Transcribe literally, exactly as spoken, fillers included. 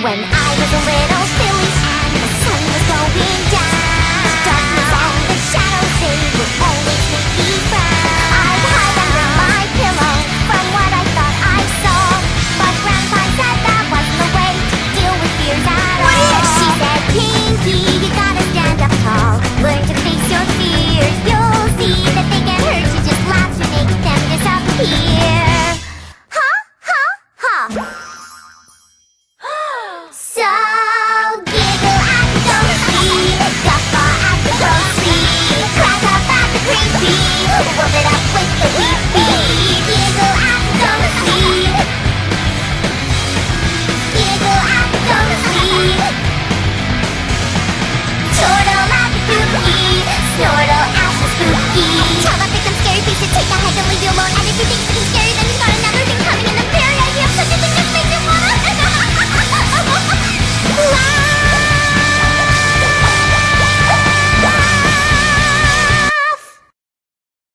When I was a little silly and the sun was going down, darkness and the shadows, they would always make me frown. I'd hide under my pillow from what I thought I saw, but Grandpa said that wasn't the way to deal with fears at all. She said, Pinky, you gotta stand up tall, learn to face your fears. You'll see that they can hurt you, just laugh to make them disappear. Ha, ha, ha. So giggle at the ghosty, guffaw at the ghosty, crack up at the creepy, woof it up with the weepy. Giggle at the ghosty, giggle at the ghosty, chortle at the kooky, snortle at the spooky. Tell the victim scary face to take a head to